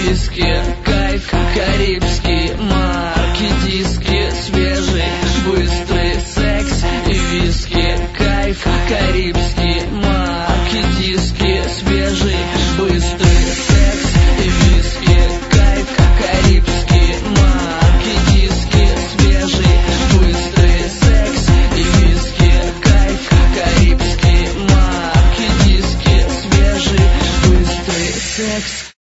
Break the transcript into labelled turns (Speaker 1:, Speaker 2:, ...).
Speaker 1: виски, кайф карибский, марки диски, свежий, быстрый секс и виски, кайф карибский.